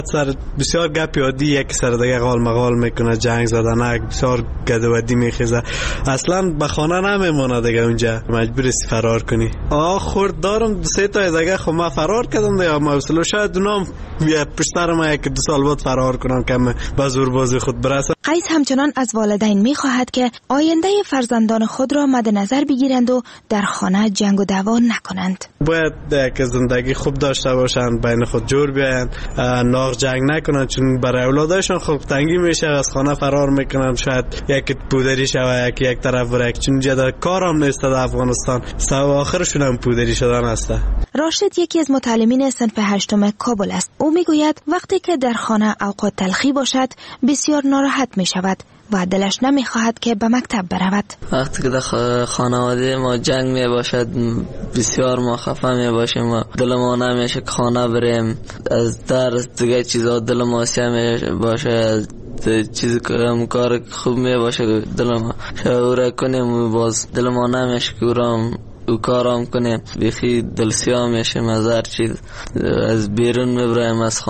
سر بسیار گپ عادی، یک سر دیگه قال مقال میکنه، جنگ زدنک، بسیار گدودی میخیزه، اصلا به خانه نمیمونه دیگه، اونجا مجبوری فرار کنی. خورد دارم 3 تا دیگه، خب من فرار کردم دیگه، ما اصلا شاید اونام پشتر ما 1-2 سال بعد فرار کنم که به زور بازی خود برسه. قیس همچنان از والدین میخواهد که آینده فرزندان خود را مد نظر بگیرند و در خانه جنگ و دعوا نکنند. باید یک زندگی خوب داشته باشند، بین خود جور بیاین، ناغ جنگ نکنند، چون برای اولادشان خب تنگی میشه، از خانه فرار میکنند، شاید یک پودری شوه، یک طرف بره، چون جدا کارم نیست در افغانستان، آخرشون هم پودری شدن است. راشد یکی از متعلمین صنف 8 کابل است. او میگوید وقتی که در خانه اوقات تلخی باشد بسیار ناراحت می شود و دلش نمی خواهد که به مکتب برود. وقتی که در خانواده ما جنگ می باشد بسیار ما خفه می باشیم و دل ما نمیشه که خانه بریم، از درس دیگه چیزا دل ما سیاه می باشه، چیزی که کار خوب می باشه دل ما شعوره کنیم، باز دل ما نمیشه که او کارام کنیم، بیخی دلسیاه میشیم از هر چیز، از بیرون میبرایم از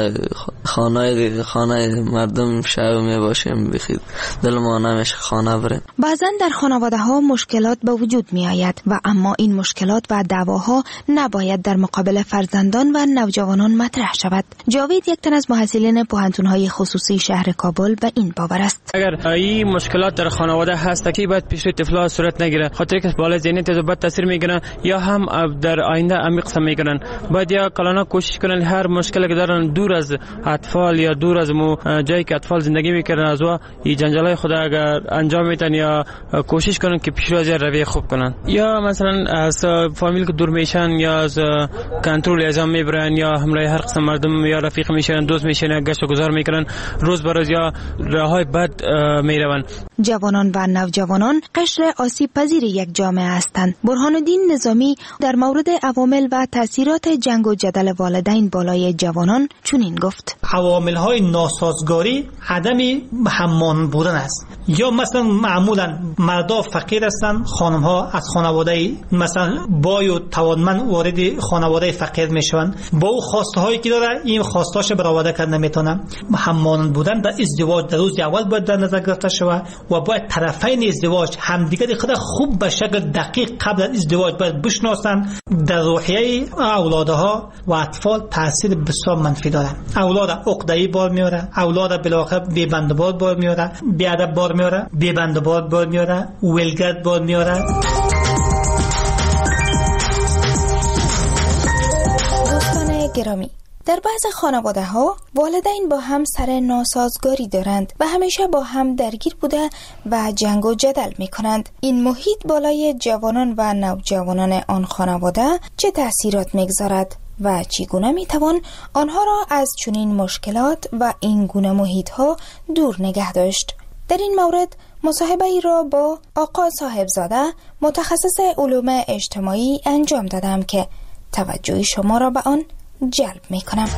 خانه مردم شعو میباشیم، بیخی دل ما نمیشه خانه بریم. بعضا در خانواده ها مشکلات به وجود می آید و اما این مشکلات و دعواها نباید در مقابل فرزندان و نوجوانان مطرح شود. جاوید یک تن از محصلین پوهنتون‌های خصوصی شهر کابل به این باور است. اگر این مشکلات در خانواده هست که باید پیش روی طفل‌ها صورت نگیره، خاطر که بالا ذهنیت از بد تاثیر میگیرن یا هم در آینده عمیق سم میگیرن. باید یا کلانا کوشش کنن هر مشکلی که دارن دور از اطفال یا دور از جایی که اطفال زندگی میکنن از این جنجالای خود اگر انجام میدن یا کوشش کنن که پیش روی رویه خوب کنن، یا مثلا از فامیل که دور میشن یا از کنترل اعزام میبرن یا همراه هر قسم مردم یا رفیق میشن، دوست میشن، گشت و گذار میکنن، روز به روز یا راههای بد میروند. جوانان و نوجوانان قشر آسیب پذیر یک جامعه هستند. برهان‌الدین نظامی در مورد عوامل و تأثیرات جنگ و جدل والدین بالای جوانان چنین گفت: عوامل‌های ناسازگاری عدم هممان بودن است. یا مثلا معمولا مردا فقیر هستند، خانم‌ها از خانواده مثلا بای و توانمند وارد خانواده فقیر میشوند، با او خواسته‌هایی که داره این خواسته‌اش برآورده کردن نمیتونن. هممان بودن در ازدواج در روز اول باید در نظر گرفته شود و باید طرفین ازدواج همدیگر خود خوب به شکل دقیق قبل از ازدواج باید بشناسند. در روحیه اولادها و اطفال تاثیر بسیار منفی داره. اولاد عقده‌ای بار میاره، اولاد بالاخره بی‌بندوبار بار میاره، بی‌ادب بار میاره، بی‌بندوبار بار میاره، ولگرد بار میاره. دوستان گرامی، در بعض خانواده ها والدین با هم سر ناسازگاری دارند و همیشه با هم درگیر بوده و جنگ و جدل می کنند. این محیط بالای جوانان و نوجوانان آن خانواده چه تأثیرات میگذارد و چگونه می توان آنها را از چنین مشکلات و این گونه محیط ها دور نگه داشت؟ در این مورد مصاحبه ای را با آقا صاحبزاده متخصص علوم اجتماعی انجام دادم که توجه شما را به آن جلب می کنم.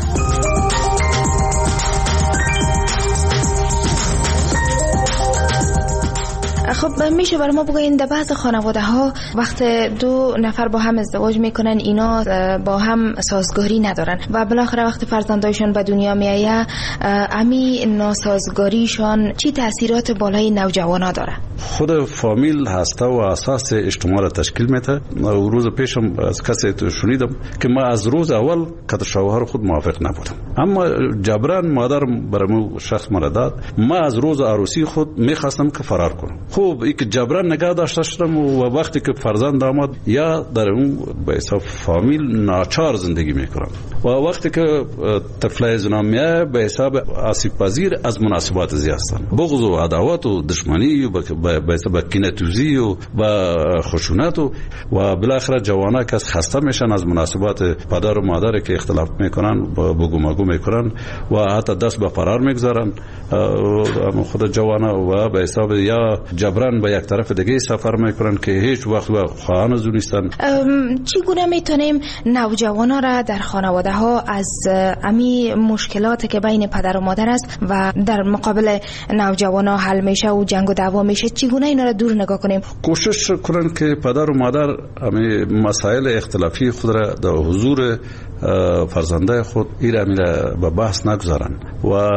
خب میشه برای ما بگوین در بعض خانواده ها وقت 2 نفر با هم ازدواج میکنن اینا با هم سازگاری ندارن و بالاخره وقت فرزندایشون به دنیا میایه امی ناسازگاریشون چی تاثیرات بالای نوجوانا داره؟ خود فامیل هسته و اساس اجتماع را تشکیل میده. روز پیشم از کسی شنیدم که ما از روز اول که شوهر خود موافق نبودم، اما جبران مادرم برام شخص مرا داد. ما از روز عروسی خود میخواستم که فرار کنم. خوب این که جبران نگاه داشته شدم و وقتی که فرزند آمد یا در اون به حساب فامیل ناچار زندگی میکنم و وقتی که طفل زنا میاد به حساب آسیب پذیر از مناسبات زیاد هستن، بغض و عداوت و دشمنی و به حساب کینه‌توزی و خشونت و بالاخره جوانا که خسته میشن از مناسبات پدر و مادر که اختلاف میکنن بگو مگو میکنن و حتی دست به فرار میگذارن خود جوانا و به حساب یا جبران جبران به یک طرف دیگه سفر میکنن که هیچ وقت و خواهان از نیستن. چگونه میتونیم نوجوانان را در خانواده ها از امی مشکلاتی که بین پدر و مادر است و در مقابل نوجوانان حل میشه و جنگ و دعوا میشه، چگونه اینا را دور نگاه کنیم؟ کوشش کنن که پدر و مادر امی مسائل اختلافی خود را در حضور فرزنده خود ایره به بحث نگذارن و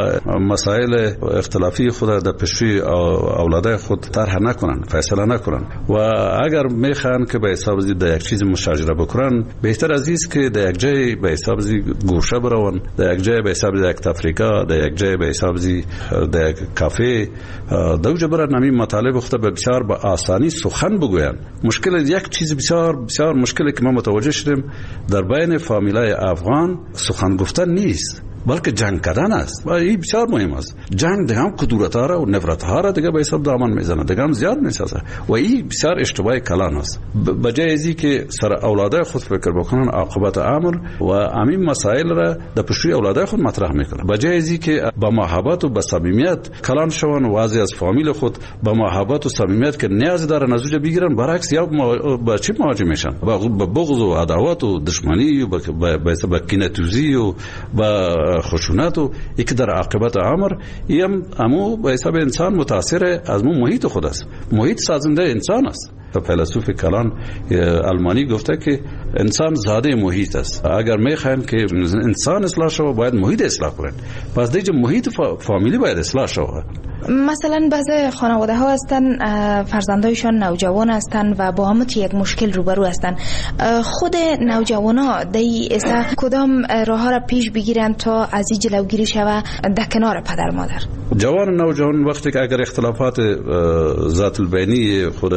مسائل اختلافی خود را در پیشوی اولاده خود طرح نکنن، فیصله نکنن و اگر میخوان که به حساب زی در یک چیز مشاجره بکنن، بهتر از است که در یک جای به حساب زی گوشه برون، در یک جای به حساب زی یک تفریقه، در یک جای به حساب زی در یک کافه دوجه برن همین مطالب خود به بسیار به آسانی سخن بگوین. مشکل یک چیز بسیار بسیار مشکلی که ما متوجه شدیم در بین فامیلای افغان سخن گفتن نیست، بلکه جنگ کردن است و این بسیار مهم است. جنگ دیگه هم کدورت ها را و نفرت ها را دیگه به حساب دامن میزنه، دیگه هم زیاد میسازه و این بسیار اشتباه کلان است. بجای ازی که سر اولاده خود فکر بکنن عاقبت امر و همین مسائل را در پیشوی اولاده خود مطرح میکنن، بجای ازی که با محبت و با صمیمیت کلان شون و از فامیل خود با محبت و صمیمیت که نیاز دارن از اونجا بگیرن، برعکس یا با چی مواجه میشن؟ با بغض و عداوت و دشمنی و با کینه‌توزی و با خشونت و یک در عاقبت امر ایم امو به حساب انسان متاثر از محیط خود است. محیط سازنده انسان است. فیلسوف کلان آلمانی گفته که انسان زاده محیط است. اگر میخواین که انسان اصلاح شود باید محیط اصلاح کنن، پس دیگه محیط فامیلی باید اصلاح شود. مثلا بعضی خانواده ها هستن فرزندایشان نوجوان هستن و با هم یک مشکل روبرو هستن، خود نوجوان ها دی اسا کدام راه ها را پیش بگیرن تا از این جلوگیری شود در کنار پدر مادر؟ جوان نوجوان وقتی که اگر اختلافات ذات البینی خود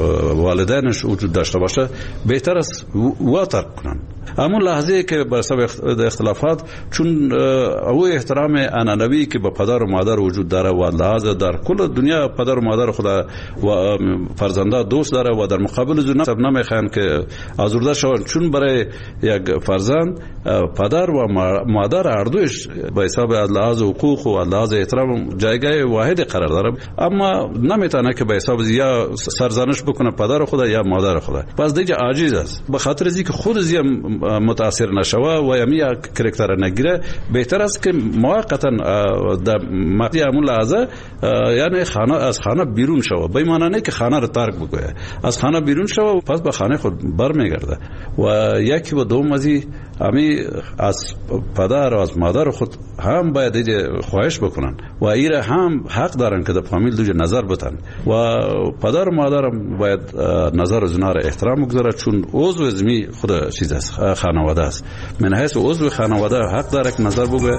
والدینش وجود داشته باشه بهتر است و ترک کنن. اما لحظه که بر سبب اختلافات چون او احترام انانوی که با پدر و مادر وجود داره و لحظه در کل دنیا پدر و مادر خدا و فرزنده دوست داره و در مقابل زنا سب نمیخوان که آزرده شون، چون برای یک فرزند پدر و مادر هر دوش به حساب از لحاظ حقوق و لحاظ احترام جایگاه واحد قرار داره، اما نمیتونه که به حساب یا سرزنش بکنه پدر خدا یا مادر خدا، پس دیگه عاجز است. به خاطر از اینکه خود زی متاثر نشوه و یمی کرکتر نگیره، بهتر است که موقتا در مقطع همون لحظه یعنی خانه از خانه بیرون شوه، به معنی نه که خانه رو ترک بکنه، از خانه بیرون شوه پس به خانه خود برمیگرده و یکی و دوم ازی همی از پدر و از مادر خود هم باید خواهش بکنن و ایره هم حق دارن که در فامیل دوجه نظر بتن و پدر و مادر هم باید نظر از اونا را احترام بگذاره، چون عضو ازمی خود چیز است، خانواده است. من حیث عضو خانواده حق داره که نظر بگه.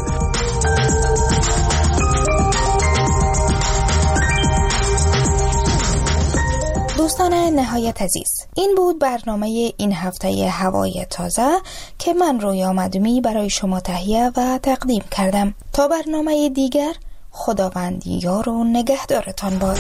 دوستان نهایت عزیز، این بود برنامه این هفته هوای تازه که من رویا مدومی برای شما تهیه و تقدیم کردم. تا برنامه دیگر، خداوند یار و نگهدارتان باد.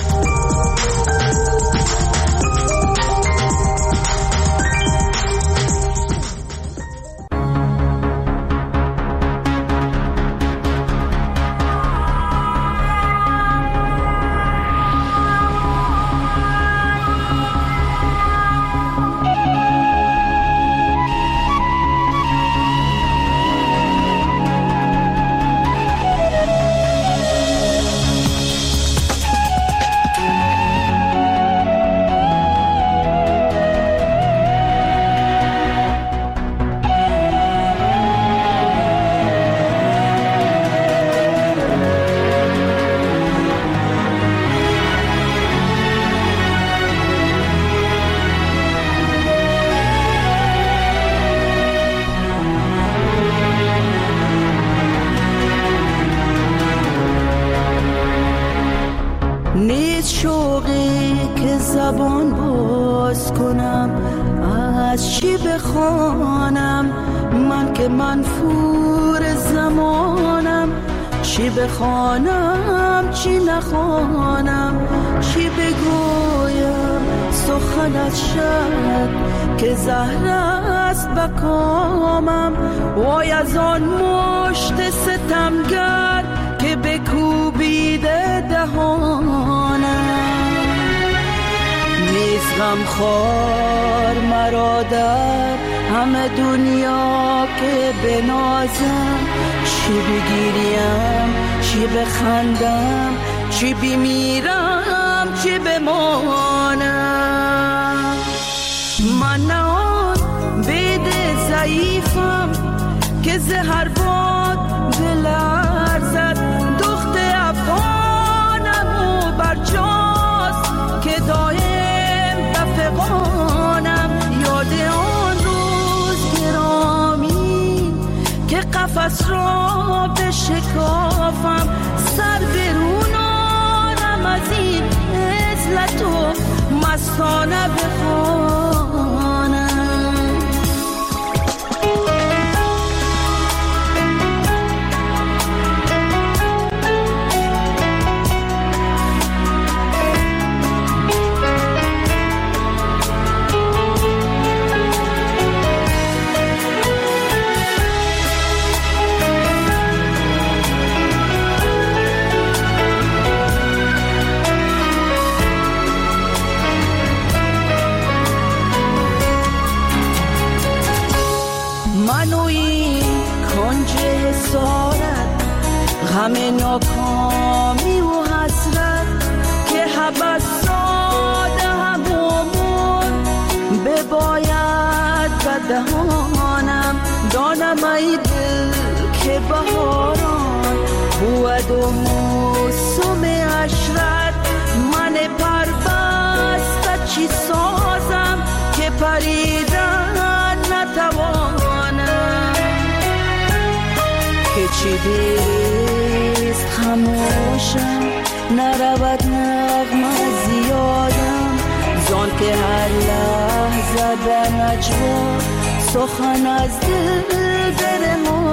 نیست شوقی که زبان باز کنم، از چی بخوانم من که منفور زمانم، چی بخوانم چی نخوانم، چی بگویم سخنت شد که زهر است بکامم، وای از آن مشت ستمگر که بکوبیده دهانم. بخار مرا در همه دنیا که بنازم، چی بگیریم چی بخندم، چی بمیرم چی بمانم. من نه آن بید ضعیفم که زهر باد بلرزد، دخت افغانم و برجاست که دایم دفقانم. یاد آن روز گرامی که قفس را بشکافم، سر برونانم از این عزلت و مستانه بخوانم. همه ناکامی و حسرت که حبس ساده همون بباید بدهانم. دانم ای دل که بهاران بود و موسم عشرت، من پربسته چی سازم که پریدن نتوانم. که چی دیست خموشم نرود نغمه زیادم، زان که هر لحظه در نجوا سخن از دل برمون.